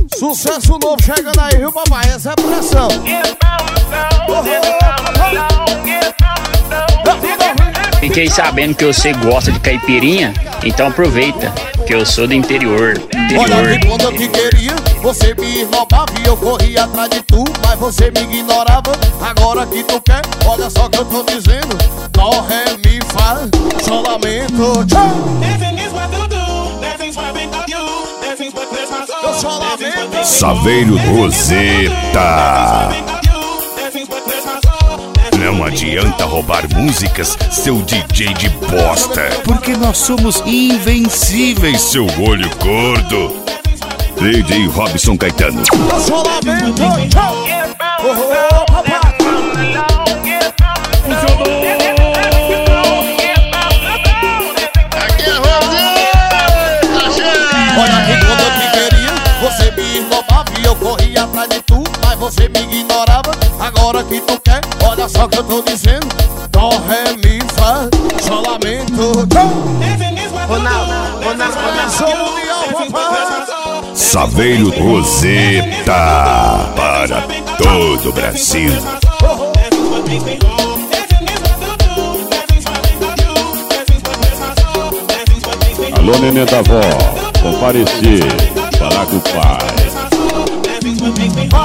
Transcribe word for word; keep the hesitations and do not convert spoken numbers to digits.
Sucesso novo chegando aí, viu, papai? Essa é a pressão. Fiquei sabendo que você gosta de caipirinha, então aproveita, que eu sou do interior. interior. Olha que quando eu te queria, você me roubava e eu corria atrás de tu, mas você me ignorava. Agora que tu quer, olha só que eu tô dizendo: dó, ré, mi, fá, sol, lamento. Eu só lamento. Saveiro Roseta. Não adianta roubar músicas, seu D J de bosta, porque nós somos invencíveis, seu olho gordo. D J Robson Caetano. Eu só lamento. Oh, oh, papai. Aqui é Roseta. Olha que quando eu te queria, você me roubava e eu corria atrás de tu, mas você me ignorava. Agora que tu quer, olha só que eu tô dizendo: dó, ré, mi, fá, sol, lamento. Ronaldo, Ronaldo, Ronaldo. Saveiro Roseta para todo o Brasil. Alô, neném da vó, comparecer, falar com o pai.